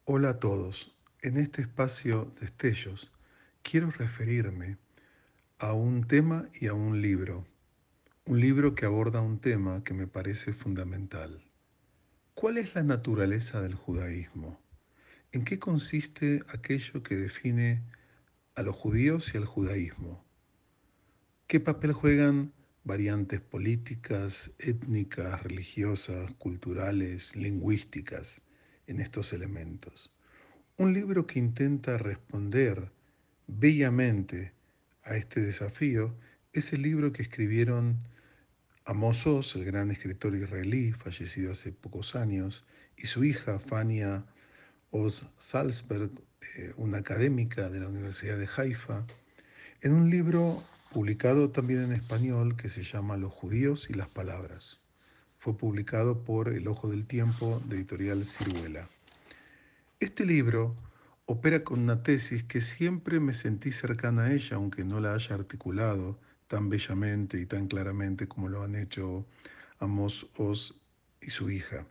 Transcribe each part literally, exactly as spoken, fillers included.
Hola a todos. En este espacio de Destellos quiero referirme a un tema y a un libro. Un libro que aborda un tema que me parece fundamental. ¿Cuál es la naturaleza del judaísmo? ¿En qué consiste aquello que define a los judíos y al judaísmo? ¿Qué papel juegan variantes políticas, étnicas, religiosas, culturales, lingüísticas en estos elementos? Un libro que intenta responder bellamente a este desafío es el libro que escribieron Amos Oz, el gran escritor israelí, fallecido hace pocos años, y su hija Fania Oz Salzberg, eh, una académica de la Universidad de Haifa, en un libro publicado también en español que se llama Los judíos y las palabras. Fue publicado por El Ojo del Tiempo de editorial Ciruela. Este libro opera con una tesis que siempre me sentí cercana a ella, aunque no la haya articulado tan bellamente y tan claramente como lo han hecho Amos Oz y su hija.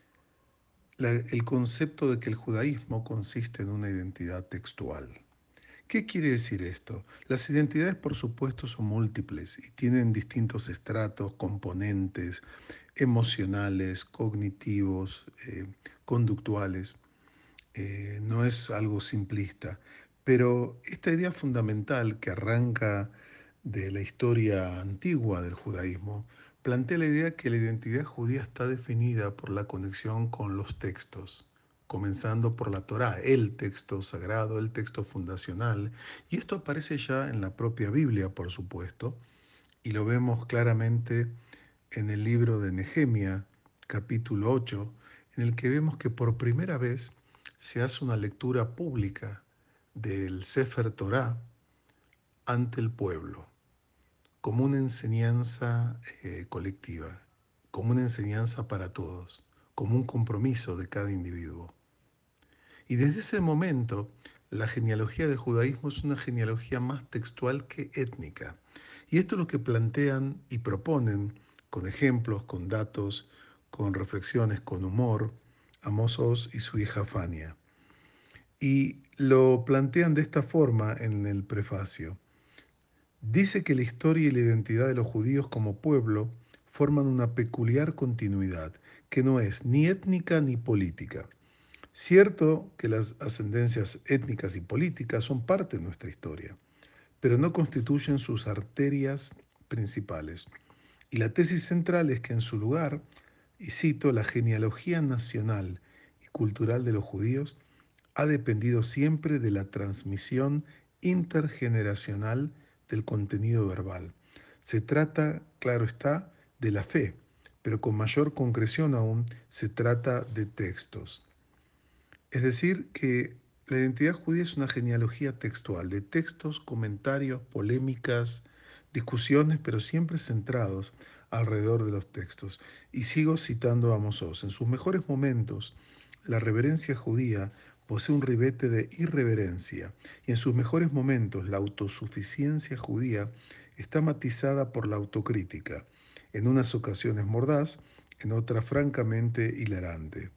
La- el concepto de que el judaísmo consiste en una identidad textual. ¿Qué quiere decir esto? Las identidades, por supuesto, son múltiples y tienen distintos estratos, componentes emocionales, cognitivos, eh, conductuales. Eh, no es algo simplista, pero esta idea fundamental que arranca de la historia antigua del judaísmo plantea la idea que la identidad judía está definida por la conexión con los textos, comenzando por la Torá, el texto sagrado, el texto fundacional, y esto aparece ya en la propia Biblia, por supuesto, y lo vemos claramente en el libro de Nehemia, capítulo ocho, en el que vemos que por primera vez se hace una lectura pública del Sefer Torah ante el pueblo, como una enseñanza eh, colectiva, como una enseñanza para todos, como un compromiso de cada individuo. Y desde ese momento, la genealogía del judaísmo es una genealogía más textual que étnica. Y esto es lo que plantean y proponen con ejemplos, con datos, con reflexiones, con humor, Amos Oz y su hija Fania. Y lo plantean de esta forma en el prefacio. Dice que la historia y la identidad de los judíos como pueblo forman una peculiar continuidad, que no es ni étnica ni política. Cierto que las ascendencias étnicas y políticas son parte de nuestra historia, pero no constituyen sus arterias principales. Y la tesis central es que en su lugar, y cito, la genealogía nacional y cultural de los judíos ha dependido siempre de la transmisión intergeneracional del contenido verbal. Se trata, claro está, de la fe, pero con mayor concreción aún se trata de textos. Es decir, que la identidad judía es una genealogía textual de textos, comentarios, polémicas, discusiones, pero siempre centrados alrededor de los textos. Y sigo citando a Amos Oz. En sus mejores momentos, la reverencia judía posee un ribete de irreverencia, y en sus mejores momentos, la autosuficiencia judía está matizada por la autocrítica, en unas ocasiones mordaz, en otras francamente hilarante.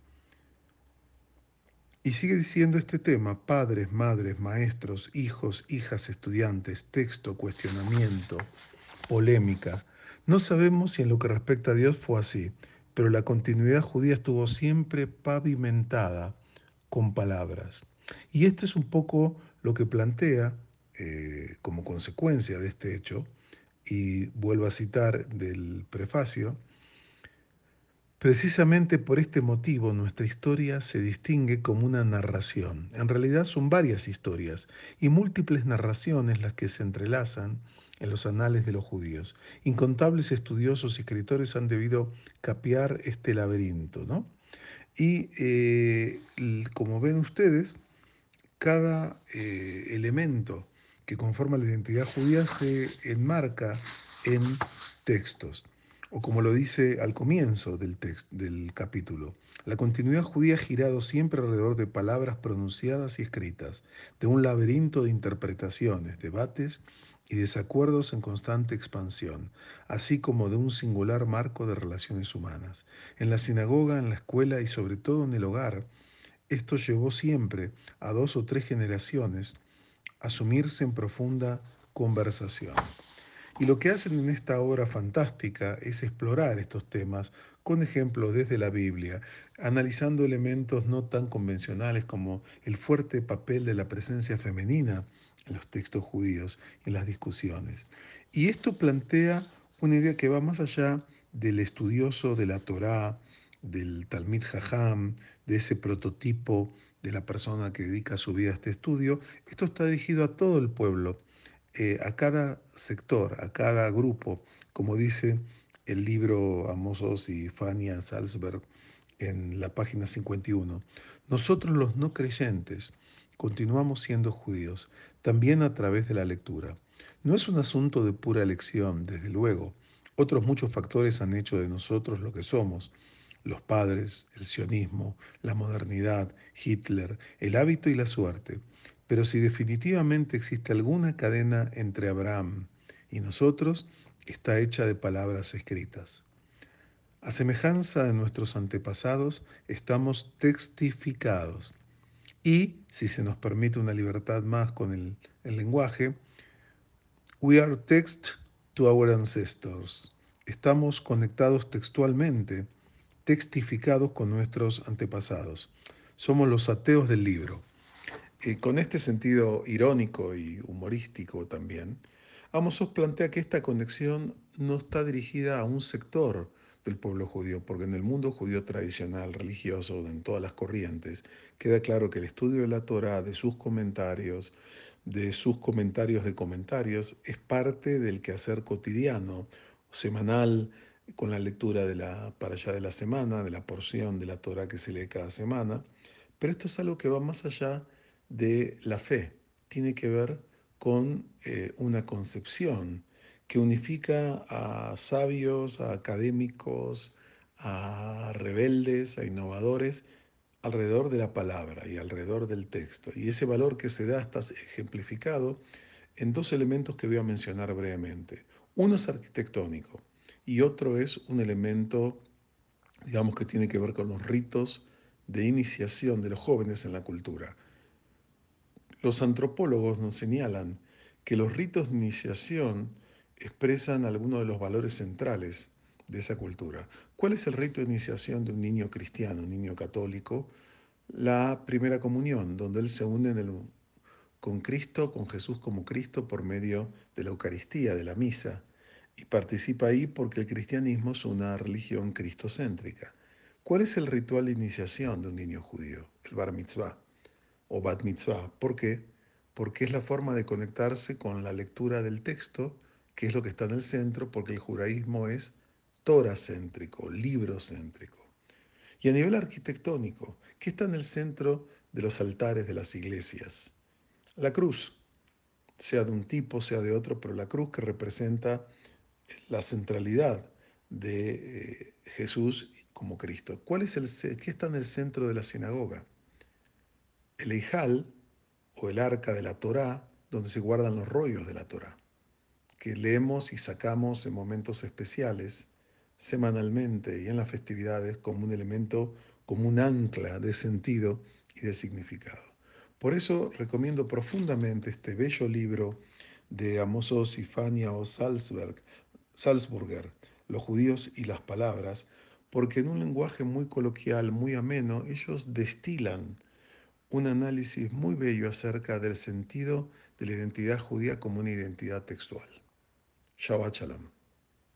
Y sigue diciendo este tema: padres, madres, maestros, hijos, hijas, estudiantes, texto, cuestionamiento, polémica. No sabemos si en lo que respecta a Dios fue así, pero la continuidad judía estuvo siempre pavimentada con palabras. Y este es un poco lo que plantea eh, como consecuencia de este hecho, y vuelvo a citar del prefacio. Precisamente por este motivo nuestra historia se distingue como una narración. En realidad son varias historias y múltiples narraciones las que se entrelazan en los anales de los judíos. Incontables estudiosos y escritores han debido capear este laberinto, ¿no? Y eh, como ven ustedes, cada eh, elemento que conforma la identidad judía se enmarca en textos, o como lo dice al comienzo del, text, del capítulo, la continuidad judía ha girado siempre alrededor de palabras pronunciadas y escritas, de un laberinto de interpretaciones, debates y desacuerdos en constante expansión, así como de un singular marco de relaciones humanas. En la sinagoga, en la escuela y sobre todo en el hogar, Esto llevó siempre a dos o tres generaciones a sumirse en profunda conversación. Y lo que hacen en esta obra fantástica es explorar estos temas con ejemplos desde la Biblia, analizando elementos no tan convencionales como el fuerte papel de la presencia femenina en los textos judíos y en las discusiones. Y esto plantea una idea que va más allá del estudioso de la Torá, del Talmid Jajam, de ese prototipo de la persona que dedica su vida a este estudio. Esto está dirigido a todo el pueblo, eh, a cada sector, a cada grupo, como dice el libro Amos Oz y Fania Salzberg en la página cincuenta y uno. Nosotros los no creyentes continuamos siendo judíos, también a través de la lectura. No es un asunto de pura elección, desde luego. Otros muchos factores han hecho de nosotros lo que somos. Los padres, el sionismo, la modernidad, Hitler, el hábito y la suerte. Pero si definitivamente existe alguna cadena entre Abraham y nosotros, está hecha de palabras escritas. A semejanza de nuestros antepasados, estamos textificados. Y, si se nos permite una libertad más con el, el lenguaje, we are text to our ancestors. Estamos conectados textualmente, textificados con nuestros antepasados. Somos los ateos del libro. Eh, con este sentido irónico y humorístico también, Amos Oz plantea que esta conexión no está dirigida a un sector del pueblo judío, porque en el mundo judío tradicional, religioso, en todas las corrientes, queda claro que el estudio de la Torá, de sus comentarios, de sus comentarios de comentarios, es parte del quehacer cotidiano, semanal, con la lectura de la parashá de la semana, de la porción de la Torá que se lee cada semana. Pero esto es algo que va más allá de la fe. Tiene que ver con eh, una concepción que unifica a sabios, a académicos, a rebeldes, a innovadores, alrededor de la palabra y alrededor del texto. Y ese valor que se da está ejemplificado en dos elementos que voy a mencionar brevemente. Uno es arquitectónico y otro es un elemento, digamos, que tiene que ver con los ritos de iniciación de los jóvenes en la cultura. Los antropólogos nos señalan que los ritos de iniciación expresan algunos de los valores centrales de esa cultura. ¿Cuál es el rito de iniciación de un niño cristiano, un niño católico? La primera comunión, donde él se une en el- con Cristo, con Jesús como Cristo por medio de la Eucaristía, de la misa, y participa ahí porque el cristianismo es una religión cristocéntrica. ¿Cuál es el ritual de iniciación de un niño judío? El bar mitzvah o bat mitzvah. ¿Por qué? Porque es la forma de conectarse con la lectura del texto, que es lo que está en el centro, porque el judaísmo es toracéntrico, librocéntrico. Y a nivel arquitectónico, ¿qué está en el centro de los altares de las iglesias? La cruz, sea de un tipo, sea de otro, pero la cruz que representa la centralidad de eh, Jesús como Cristo. ¿Cuál es el, ¿Qué está en el centro de la sinagoga? El Eijal, o el arca de la Torá, donde se guardan los rollos de la Torá, que leemos y sacamos en momentos especiales, semanalmente y en las festividades, como un elemento, como un ancla de sentido y de significado. Por eso recomiendo profundamente este bello libro de Amos Oz y Fania o Salzberg, Salzburger, Los judíos y las palabras, porque en un lenguaje muy coloquial, muy ameno, ellos destilan un análisis muy bello acerca del sentido de la identidad judía como una identidad textual. Shabbat Shalom.